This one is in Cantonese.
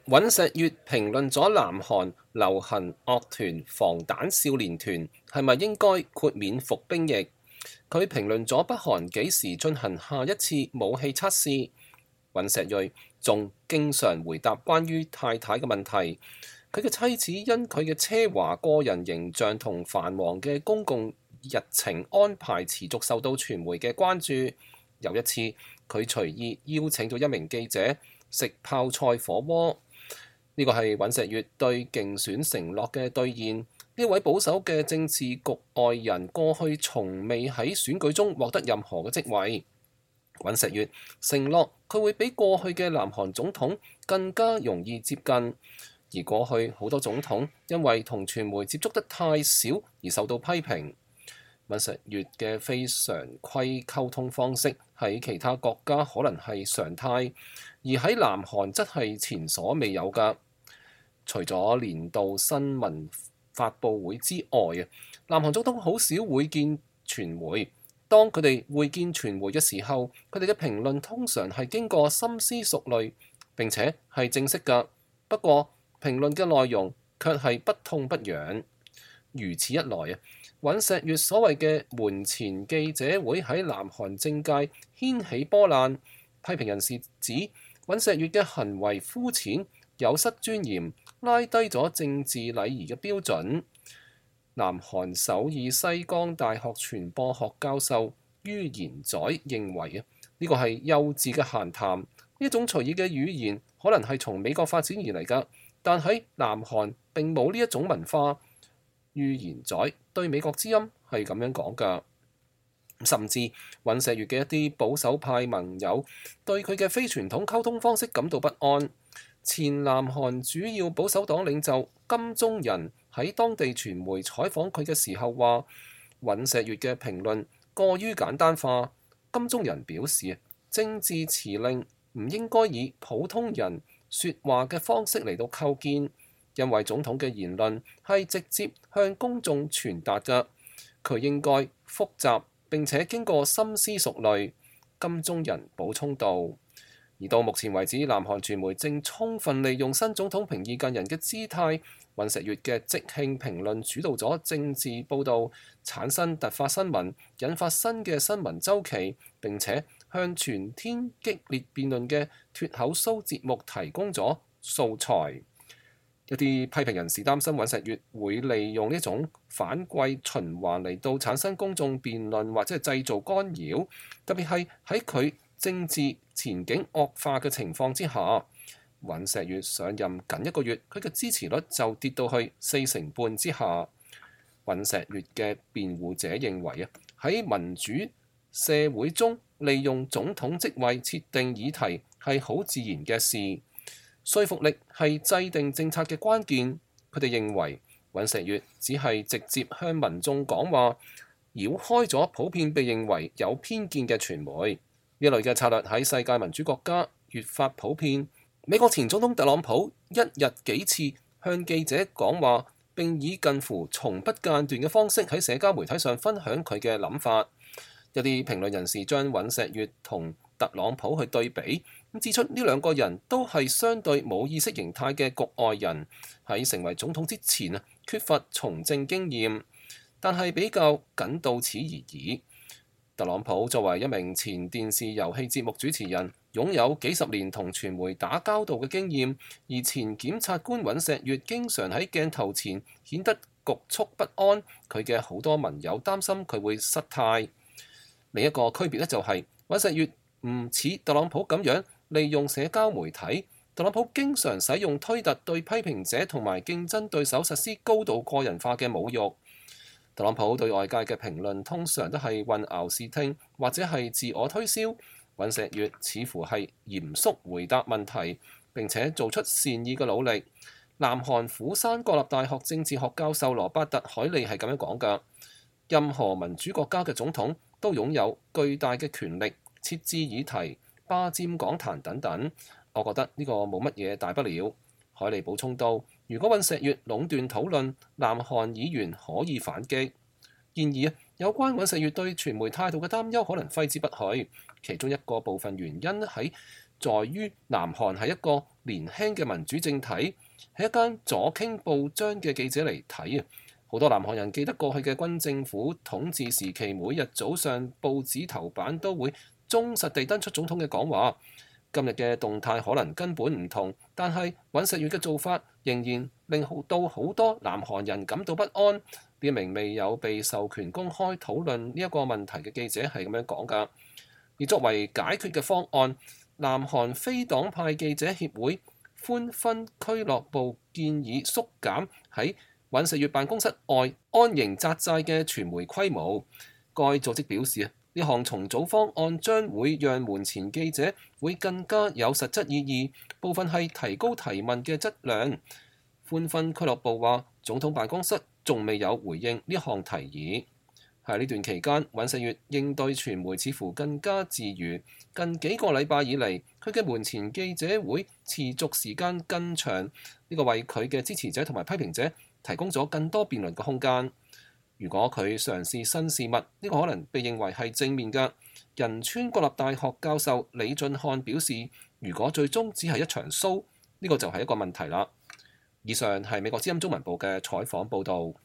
尹錫悅評論咗南韓流行樂團防彈少年團係咪應該豁免服兵役？佢評論咗北韓幾時進行下一次武器測試。尹錫悅仲經常回答關於太太嘅問題。佢嘅妻子因佢嘅奢華個人形象同繁忙嘅公共日程安排持續受到傳媒嘅關注。有一次，佢隨意邀請咗一名記者食泡菜火鍋。呢個係尹錫悅對競選承諾嘅兌現。呢位保守嘅政治局外人過去從未喺選舉中獲得任何嘅職位。尹錫悅承諾佢會比過去嘅南韓總統更加容易接近，而過去好多總統因為同傳媒接觸得太少而受到批評。尹錫悅嘅非常規溝通方式喺其他國家可能係常態，而喺南韓則係前所未有㗎。除咗年度新聞發佈會之外，南韓總統好少會見傳媒。當佢哋會見傳媒嘅時候，佢哋嘅評論通常係經過深思熟慮並且係正式㗎。不過評論嘅內容卻係不痛不癢。如此一來尹錫悅所謂嘅門前記者會喺南韓政界掀起波瀾。批評人士指尹錫悅嘅行為膚淺、有失尊嚴，拉低咗政治禮儀嘅標準。南韓首爾西江大學傳播學教授于賢宰認為呢個係幼稚嘅閒談，呢種隨意嘅語言可能係從美國發展而嚟㗎，但喺南韓並冇呢一種文化。于賢宰對美國之音係咁樣講㗎。甚至尹錫悅嘅一啲保守派盟友對佢嘅非傳統溝通方式感到不安。前南韓主要保守黨領袖金鐘仁喺當地傳媒採訪佢嘅時候話，尹錫悅嘅評論過於簡單化。金鐘仁表示，政治辭令唔應該以普通人說話嘅方式嚟到構建，因為總統嘅言論係直接向公眾傳達嘅，佢應該複雜並且經過深思熟慮。金鐘仁補充道。而到目前為止，南韓傳媒正充分利用新總統平易近人嘅姿態，尹錫悅嘅即興評論主導咗政治報導，產生突發新聞，引發新嘅新聞週期，並且向全天激烈辯論嘅脫口秀節目提供咗素材。一啲批評人士擔心尹錫悅會利用呢種反饋循環嚟到產生公眾辯論或者係製造干擾，特別係喺佢政治前景惡化嘅情況之下。尹錫悅上任僅一個月，佢嘅支持率就跌到去4成半之下。尹錫悅嘅辯護者認為喺民主社會中利用總統職位設定議題係好自然嘅事，說服力係制定政策嘅關鍵。佢哋認為尹錫悅只係直接向民眾講話，繞開咗普遍被認為有偏見嘅傳媒。呢類嘅策略喺世界民主國家越發普遍。美國前總統特朗普一日幾次向記者講話，並以近乎從不間斷嘅方式喺社交媒體上分享佢嘅諗法。有啲評論人士將尹錫悅同特朗普去對比，咁指出呢兩個人都係相對冇意識形態嘅局外人，喺成為總統之前缺乏從政經驗，但係比較僅到此而已。特朗普作為一名前電視遊戲節目主持人，擁有幾十年同傳媒打交道嘅經驗，而前檢察官尹錫悅經常喺鏡頭前顯得局促不安，佢嘅好多盟友擔心佢會失態。另一個區別就係尹錫悅唔似特朗普咁樣利用社交媒體，特朗普經常使用推特對批評者同埋競爭對手實施高度個人化嘅侮辱。特朗普對外界嘅評論通常都係混淆視聽或者係自我推銷。尹錫悅似乎係嚴肅回答問題，並且做出善意嘅努力。南韓釜山國立大學政治學教授羅伯特海利係咁樣講㗎：任何民主國家嘅總統都擁有巨大嘅權力，設置議題、霸佔講壇等等。我覺得呢個冇乜嘢大不了。海利補充道：如果尹錫悅壟斷討論，南韓議員可以反擊。然而有關尹錫悅對傳媒態度嘅擔憂可能揮之不去。其中一個部分原因喺在於南韓係一個年輕嘅民主政體。喺一間左傾報章嘅記者嚟睇啊，好多南韓人記得過去嘅軍政府統治時期，每日早上報紙頭版都會忠實地登出總統嘅講話。今日嘅動態可能根本唔同，但係尹錫悅嘅做法仍然令好多南韓人感到不安。呢一名未有被授權公開討論呢一個問題嘅記者係咁樣講㗎。而作為解決嘅方案，南韓非黨派記者協會歡婚俱樂部建議縮減喺尹錫悅辦公室外安營紮寨嘅傳媒規模。該組織表示呢項重組方案將會讓門前記者會更加有實質意義，部分係提高提問嘅質量。歡婚俱樂部話，總統辦公室仲未有回應呢項提議。喺呢段期間，尹錫悅應對傳媒似乎更加自如。近幾個禮拜以嚟，佢嘅門前記者會持續時間更長，呢個為佢嘅支持者同埋批評者提供咗更多辯論嘅空間。如果佢嘗試新事物，呢個可能被認為係正面嘅。仁川國立大學教授李俊漢表示，如果最終只係一場 show，呢個就係一個問題啦。以上係美國之音中文部嘅採訪報導。